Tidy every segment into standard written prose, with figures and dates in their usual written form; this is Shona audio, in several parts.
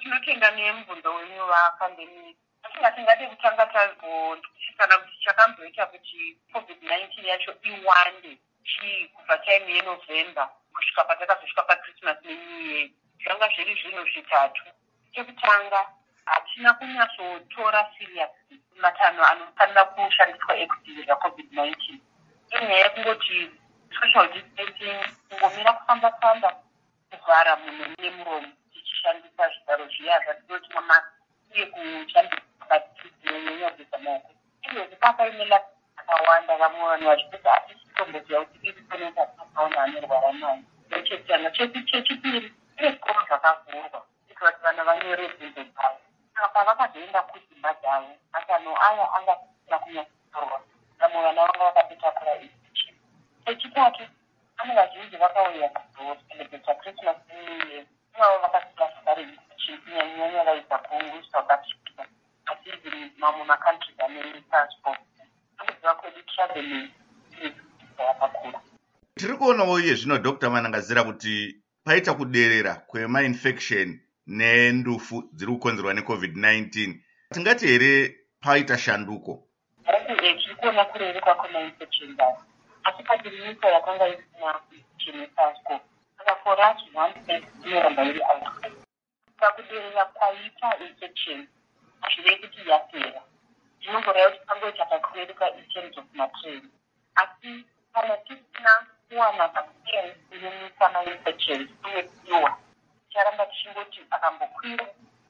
tinotenda nemubvunzo wenyu vapandemic. Asi tingade kutanga tazosvikana kuti chakamboita kuti COVID-19 yacho iwande kubva time yeNovember kusvika patakazosvika paChristmas neNew Year. Zvanga zviri zvinhu zvitatu. Chekutanga, hatina kunyatsotora serious matanho anofanira kushandiswa ekudzivirira COVID-19. Inyaya yekungoti social distancing, kungomira kufamba kuvhara munhu nemuromo tichishandisa zvigaro zviya zvatinoti mamasiki uye kushandisa nyonyobvisa maoko. Izvozvi pakaimela akawanda vamwe vanhu vachipedza hatisi kutomboziva kuti iri kuneta akaona anorwara nayo. Nechekutanga. Chechipiri, ine zvikoro zvakavhurwa kuti vana vanyore bvunzo dzavo. Saka vakazoenda kudzimba dzavo. Matanho aya angasina kunyatsotorwa. Vamwe vana vanga vakatotakura infection. Chechitatu, vamwe vazhinji vakauya kuzocelebheta Christmas neNew Year. Ivavo vakasika infection kunyanya vaibva kuSouth Africa. Asi mamwe makantries ane transport. Anoziva kwedu traveling yakakura. Tiri kuonawo iye zvino Dr. Manangazira kuti paita kuderera kwema-infection nendufu dziri kukonzerwa neCovid-19. Tingati here paita shanduko? Tiri kuona kureruka kwema-infection aya. Asi padinyika yakanga isina infection yeSARS-CoV. Saka for us, one thing inoramba iri outbreak. Pakuderera kwaita infection, hazvirei kuti yapera. Zvinongoreva kuti pangoita pakureruka in terms of material. Asi kana tisina kuwana vaccine inomisa ma-infections uye kuiwa, ticharamba tichingoti akambokwira.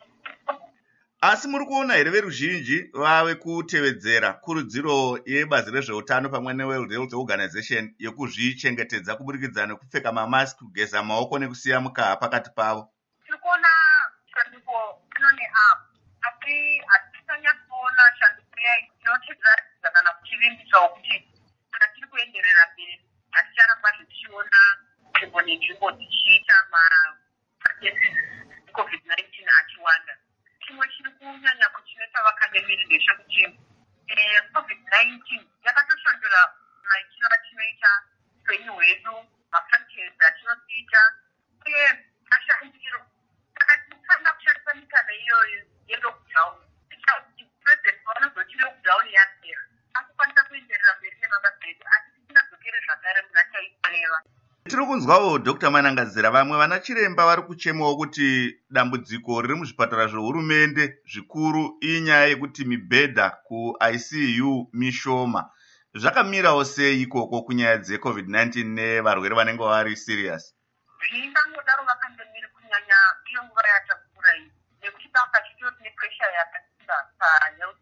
Asi muri kuona here veruzhinji vave kutevedzera kurudziro yebazi rezveutano pamwe neWorld Health Organization yekuzvichengetedza kuburikidza nekupfeka mamask, kugeza maoko nekusiya mukaha pakati pavo? Tiri kuona shanduko inone apo, asi hatisanyatsoona shanduko inotedza kana kuchivimbisawo kuti kana tiri kuenderera mberi haticharamba tichiona nzvimbo nenzvimbo tichiita macases eCovid-19 achiwanda. Chimwe chiri kunyanya kuchinetsa vakandemiri ndechekuti COVID-19 yakatoshandura maitiro atinoita upenyu hwedu, mafunctions atinoita uye mashandiro. Saka tinofanira kushandisa mikana iyoyo yelockdown kuitira kuti president vanozoti lockdown yapera akukwanisa kuenderera mberi nemabasa edu asi tisingadzokere zvakare muna taifanira. Tiri kunzwawo Dr. Manangazira vamwe vana chiremba vari kuchemawo kuti dambudziko riri muzvipatara zvehurumende zvikuru inyaya yekuti mibhedha kuICU mishoma. Zvakamirawo sei ikoko kunyaya dzeCovid-19 nevarwere vanenge vari serious? Zvingangodaro vakandemiri kunyanya iyo nguva yatakura iyi nekuti pamba chitori nepressure yakasisa pahealth